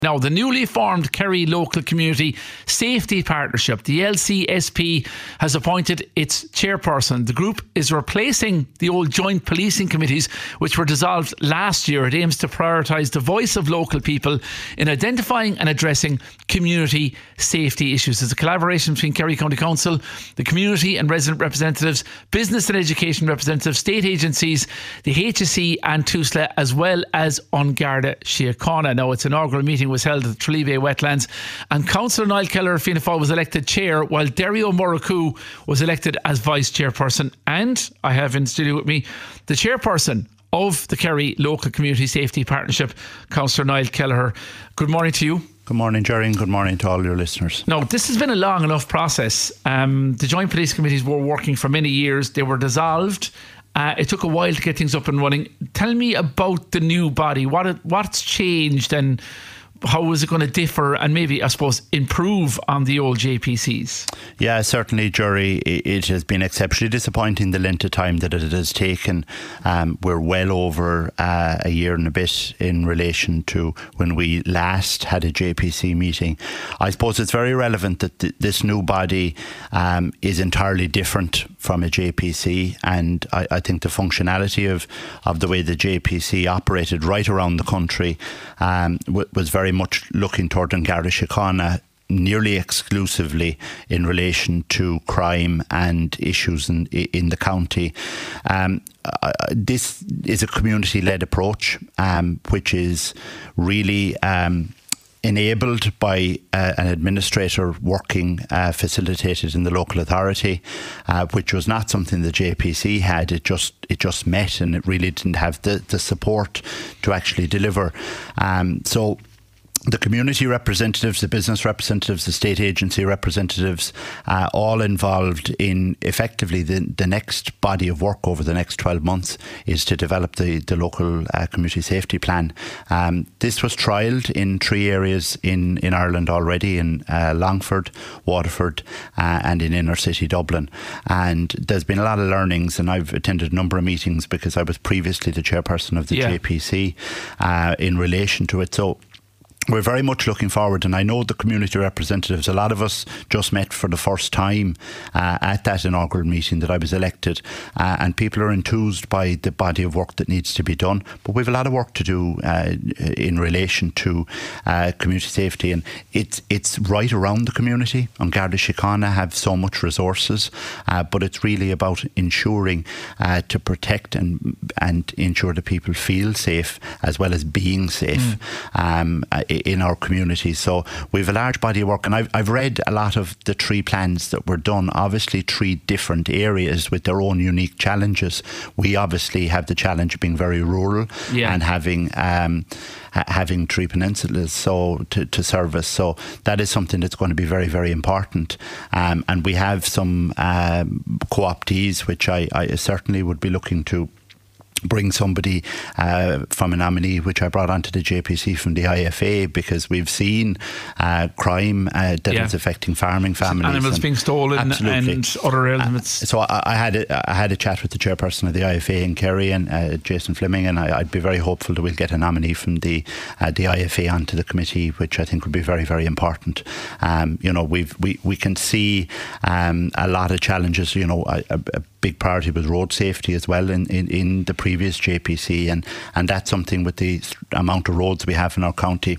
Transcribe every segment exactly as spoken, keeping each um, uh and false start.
Now, the newly formed Kerry Local Community Safety Partnership, the L C S P, has appointed its chairperson. The group is replacing the old joint policing committees, which were dissolved last year. It aims to prioritise the voice of local people in identifying and addressing community safety issues. It's a collaboration between Kerry County Council, the community and resident representatives, business and education representatives, state agencies, the H S E and TUSLA, as well as An Garda Síochána. Now, its inaugural meeting was held at the Tralee Bay Wetlands, and Councillor Niall Kelleher of Fianna Fáil was elected chair, while Derry O'Murrochoo was elected as vice chairperson. And I have in studio with me the chairperson of the Kerry Local Community Safety Partnership, Councillor Niall Kelleher. Good morning to you. Good morning, Jerry, and good morning to all your listeners. Now, this has been a long enough process. Um, the joint police committees were working for many years. They were dissolved. Uh, it took a while to get things up and running. Tell me about the new body. What it, what's changed, and how is it going to differ and maybe, I suppose, improve on the old J P Cs? Yeah, certainly, Jerry. It has been exceptionally disappointing, the length of time that it has taken. Um, we're well over uh, a year and a bit in relation to when we last had a J P C meeting. I suppose it's very relevant that th- this new body um, is entirely different from a J P C, and I, I think the functionality of, of the way the J P C operated right around the country um, w- was very much looking toward An Garda Síochána nearly exclusively in relation to crime and issues in, in the county. Um, uh, this is a community-led approach, um, which is really um, enabled by uh, an administrator working uh, facilitated in the local authority, uh, which was not something the J P C had. It just it just met, and it really didn't have the, the support to actually deliver. Um, so the community representatives, the business representatives, the state agency representatives, uh, all involved in effectively the, the next body of work over the next twelve months is to develop the, the local uh, community safety plan. Um, this was trialled in three areas in, in Ireland already, in uh, Longford, Waterford uh, and in inner city Dublin. And there's been a lot of learnings, and I've attended a number of meetings because I was previously the chairperson of the yeah. J P C uh, in relation to it. So we're very much looking forward, and I know the community representatives, a lot of us just met for the first time uh, at that inaugural meeting that I was elected, uh, and people are enthused by the body of work that needs to be done. But we have a lot of work to do uh, in relation to uh, community safety, and it's it's right around the community. An Garda Síochána have so much resources, uh, but it's really about ensuring uh, to protect and and ensure that people feel safe as well as being safe. Mm. Um, in our community. So we have a large body of work, and I've, I've read a lot of the three plans that were done, obviously three different areas with their own unique challenges. We obviously have the challenge of being very rural yeah. and having um, ha- having three peninsulas so to, to service. So that is something that's going to be very, very important. Um, and we have some um, co-optees, which I, I certainly would be looking to bring somebody uh, from a nominee, which I brought onto the J P C from the I F A, because we've seen uh, crime uh, that yeah. is affecting farming families. Animals and being stolen absolutely. and other elements. Uh, so I, I had a, I had a chat with the chairperson of the I F A in Kerry, and uh, Jason Fleming, and I, I'd be very hopeful that we'll get a nominee from the uh, the I F A onto the committee, which I think would be very, very important. Um, you know, we've we we can see um, a lot of challenges. You know, a, a big priority was road safety as well in, in, in the previous J P C, and, and that's something with the amount of roads we have in our county.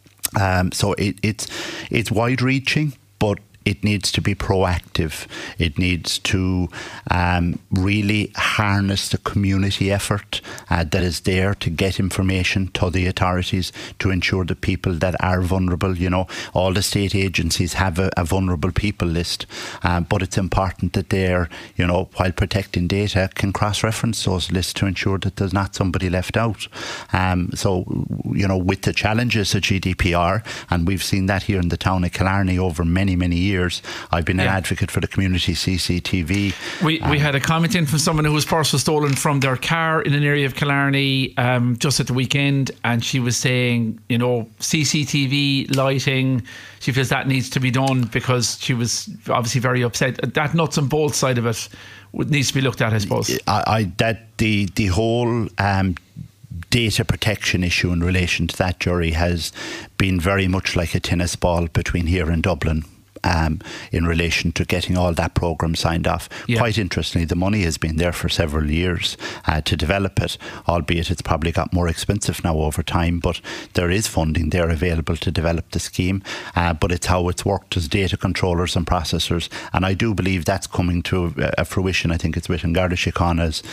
Um, so it, it's it's wide reaching, but it needs to be proactive. It needs to um, really harness the community effort uh, that is there to get information to the authorities to ensure that people that are vulnerable, you know, all the state agencies have a, a vulnerable people list, um, but it's important that they're, you know, while protecting data, can cross-reference those lists to ensure that there's not somebody left out. Um, so, you know, with the challenges of G D P R, and we've seen that here in the town of Killarney over many, many years, years. I've been yeah. an advocate for the community C C T V. We um, we had a comment in from someone whose purse was stolen from their car in an area of Killarney um, just at the weekend, and she was saying, you know, C C T V lighting, she feels that needs to be done, because she was obviously very upset. That nuts and bolts side of it needs to be looked at, I suppose. I, I that the the whole um, data protection issue in relation to that jury has been very much like a tennis ball between here and Dublin. Um, in relation to getting all that programme signed off. Yeah. Quite interestingly, the money has been there for several years uh, to develop it, albeit it's probably got more expensive now over time, but there is funding there available to develop the scheme, uh, but it's how it's worked as data controllers and processors, and I do believe that's coming to a, a fruition. I think it's within Garda Síochána's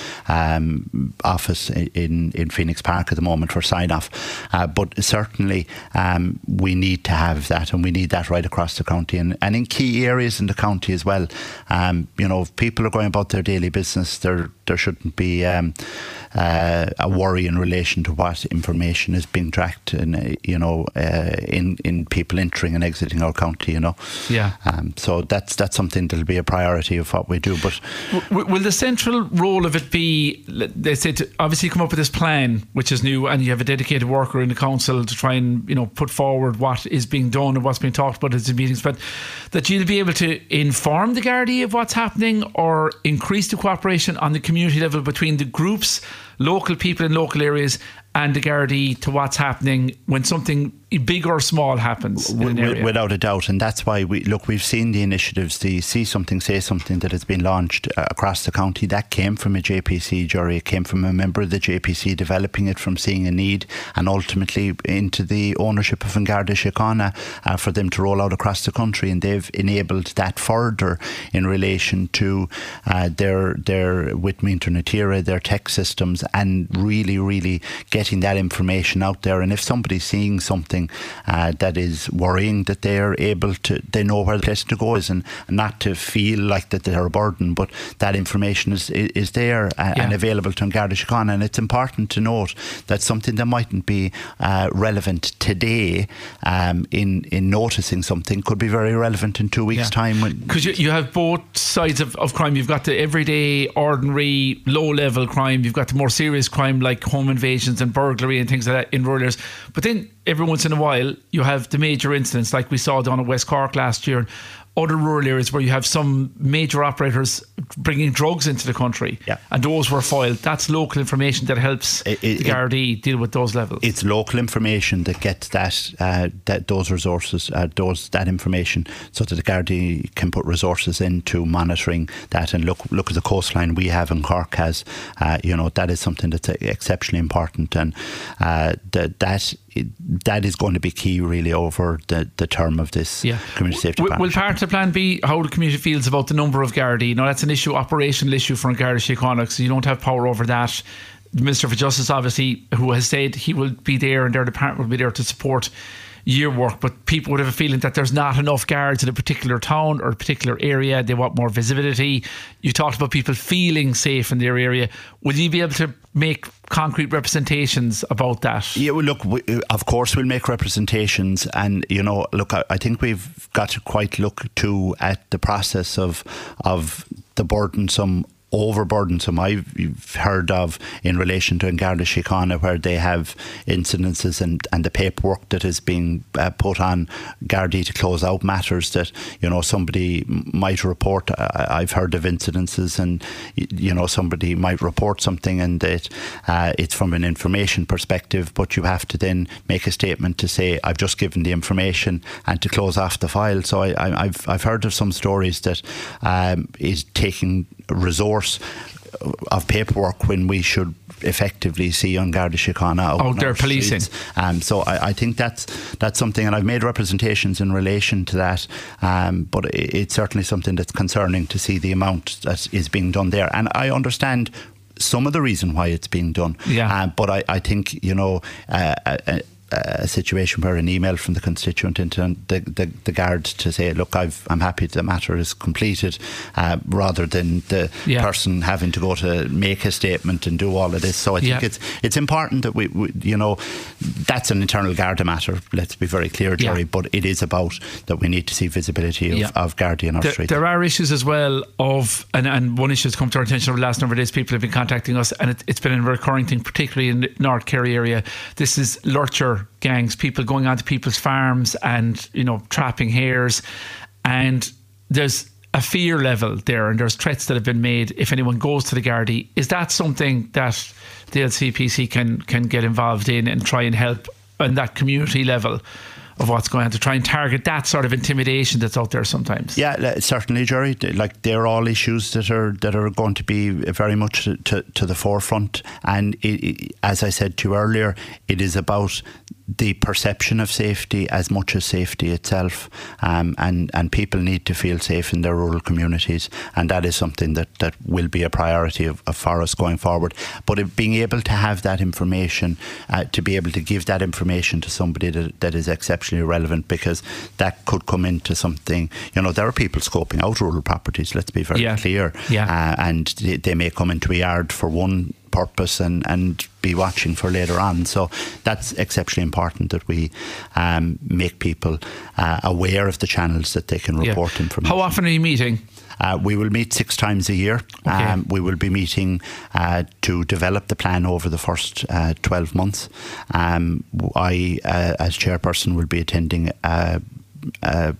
um, office in, in Phoenix Park at the moment for sign-off, uh, but certainly um, we need to have that, and we need that right across the county, and and in key areas in the county as well. Um, you know, if people are going about their daily business, there there shouldn't be um, uh, a worry in relation to what information is being tracked, and uh, you know, uh, in in people entering and exiting our county. You know, yeah. Um, so that's that's something that'll be a priority of what we do. But w- will the central role of it be? They said obviously come up with this plan, which is new, and you have a dedicated worker in the council to try and you know put forward what is being done and what's being talked about at the meetings, but that you'll be able to inform the Gardaí of what's happening or increase the cooperation on the community level between the groups, local people in local areas, and the Gardaí to what's happening when something big or small happens in an area. Without a doubt, and that's why we look. We've seen the initiatives, the See Something, Say Something that has been launched uh, across the county. That came from a J P C jury. It came from a member of the J P C developing it from seeing a need, and ultimately into the ownership of Garda Síochána uh, for them to roll out across the country. And they've enabled that further in relation to uh, their their with Internet era, their tech systems, and really, really getting that information out there. And if somebody's seeing something Uh, that is worrying, that they are able to, they know where the place to go is, and, and not to feel like that they're a burden, but that information is is there uh, yeah. and available to Garda Síochána. And it's important to note that something that mightn't be uh, relevant today um, in in noticing something could be very relevant in two weeks' yeah. time. Because you, you have both sides of, of crime. You've got the everyday, ordinary, low-level crime. You've got the more serious crime like home invasions and burglary and things like that in rural areas. But then every once in a while you have the major incidents like we saw down at West Cork last year, other rural areas where you have some major operators bringing drugs into the country, yeah. and those were foiled. That's local information that helps it, it, the Gardaí deal with those levels. It's local information that gets that uh, that those resources, uh, those that information, so that the Gardaí can put resources into monitoring that. And look, look at the coastline we have in Cork has, uh, you know, that is something that's exceptionally important, and uh, that that. That is going to be key really over the, the term of this yeah. community safety will, plan. Will part of the plan be how the community feels about the number of Gardaí? Now that's an issue, operational issue for Garda Síochána, so you don't have power over that. The Minister for Justice obviously, who has said he will be there and their department will be there to support year work, but people would have a feeling that there's not enough guards in a particular town or a particular area. They want more visibility. You talked about people feeling safe in their area. Will you be able to make concrete representations about that? Yeah, well, look, we, of course we'll make representations, and you know, look, I, I think we've got to quite look too at the process of of the burdensome overburdensome I've heard of in relation to Garda Síochána, where they have incidences and, and the paperwork that is being uh, put on Gardaí to close out matters that, you know, somebody might report. uh, I've heard of incidences, and you know, somebody might report something and that uh, it's from an information perspective, but you have to then make a statement to say I've just given the information and to close off the file. So I, I, I've I've heard of some stories that um, is taking resource of paperwork when we should effectively see on Garda Síochána out, out there policing. Um, so I, I think that's that's something, and I've made representations in relation to that. Um, but it, it's certainly something that's concerning to see the amount that is being done there. And I understand some of the reason why it's being done. Yeah. Um, but I, I think, you know, uh, uh, a situation where an email from the constituent into the, the, the guard to say, look, I've, I'm happy the matter is completed, uh, rather than the yeah. person having to go to make a statement and do all of this. So I think yeah. it's it's important that we, we, you know, that's an internal Garda matter, let's be very clear, Jerry, yeah. but it is about that we need to see visibility of, yeah. of Gardaí in our there, street. There are issues as well of, and, and one issue has come to our attention over the last number of days. People have been contacting us, and it, it's been a recurring thing, particularly in the North Kerry area. This is lurcher gangs, people going onto people's farms and, you know, trapping hares, and there's a fear level there, and there's threats that have been made if anyone goes to the Gardaí. Is that something that the L C P C can can get involved in and try and help on that community level of what's going on, to try and target that sort of intimidation that's out there sometimes? Yeah, certainly, Jerry. Like, they're all issues that are that are going to be very much to, to, to the forefront. And it, it, as I said to you earlier, it is about the perception of safety as much as safety itself, um, and and people need to feel safe in their rural communities, and that is something that, that will be a priority of, of for us going forward. But if being able to have that information, uh, to be able to give that information to somebody that, that is exceptionally relevant, because that could come into something, you know, there are people scoping out rural properties, let's be very yeah. clear, yeah. uh, and they, they may come into a yard for one purpose and, and be watching for later on. So that's exceptionally important that we um, make people uh, aware of the channels that they can report yeah. information. How often are you meeting? Uh, we will meet six times a year. Okay. Um, we will be meeting uh, to develop the plan over the first uh, twelve months. Um, I, uh, as chairperson, will be attending a, a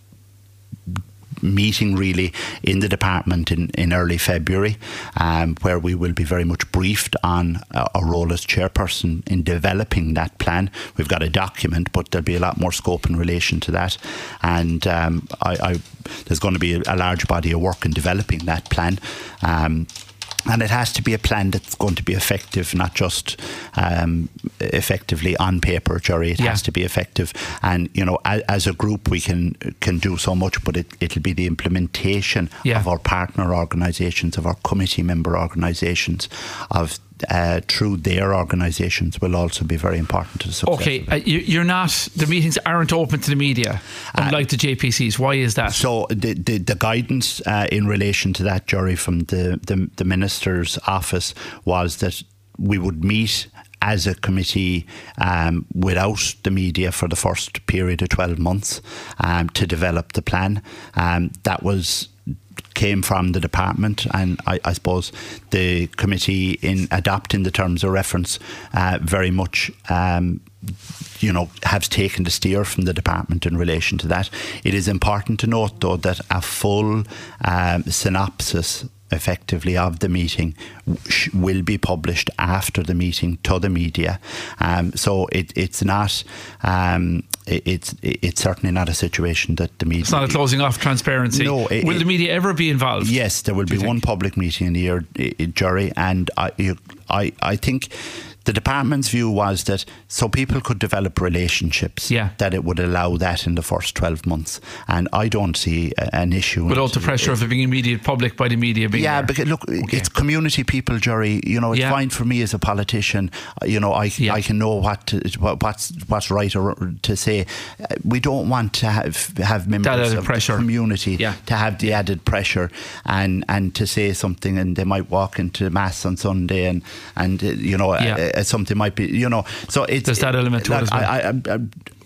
meeting really in the department in, in early February, um, where we will be very much briefed on uh, our role as chairperson in developing that plan. We've got a document, but there'll be a lot more scope in relation to that, and um, I, I, there's going to be a, a large body of work in developing that plan. Um, And it has to be a plan that's going to be effective, not just um, effectively on paper, Jerry. It yeah. has to be effective. And, you know, as, as a group, we can can do so much, but it, it'll be the implementation yeah. of our partner organisations, of our committee member organisations, of Uh, through their organisations will also be very important to the success. Okay, uh, you, you're not, the meetings aren't open to the media, unlike uh, the J P Cs. Why is that? So the the, the guidance uh, in relation to that, Jerry, from the, the, the Minister's office was that we would meet as a committee um, without the media for the first period of twelve months um, to develop the plan. Um, that was came from the department, and I, I suppose the committee, in adopting the terms of reference, uh, very much um, you know, have taken the steer from the department in relation to that. It is important to note, though, that a full um, synopsis effectively of the meeting will be published after the meeting to the media. Um, so it, it's not um, it, it's it's certainly not a situation that the media... It's not a closing off transparency. No. It, will the media ever be involved? Yes, there will be one public meeting in the year, Jerry, and I, I, I think the department's view was that so people could develop relationships, yeah. that it would allow that in the first twelve months. And I don't see a, an issue. Without the pressure it, of it being immediate public by the media being Yeah, there. because look, okay. it's community people, Jerry. You know, it's yeah. fine for me as a politician. You know, I, yeah. I can know what to, what's what's right or to say. We don't want to have, have members of pressure. the community yeah. to have the added pressure and, and to say something, and they might walk into Mass on Sunday and, and uh, you know, yeah. uh, something might be, you know, so it's there's that element to like, it as well. I, I, I,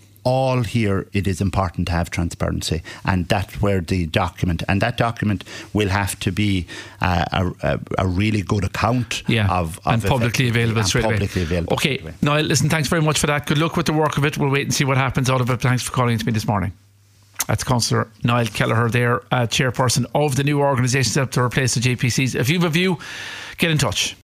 all here, it is important to have transparency, and that's where the document, and that document will have to be uh, a, a, a really good account yeah. of, of and publicly available and straight publicly away. Available okay, straight away. Niall, listen, thanks very much for that. Good luck with the work of it. We'll wait and see what happens out of it. Thanks for calling to me this morning. That's Councillor Niall Kelleher there, uh, chairperson of the new organisation set up to replace the J P Cs. If you have a view, get in touch.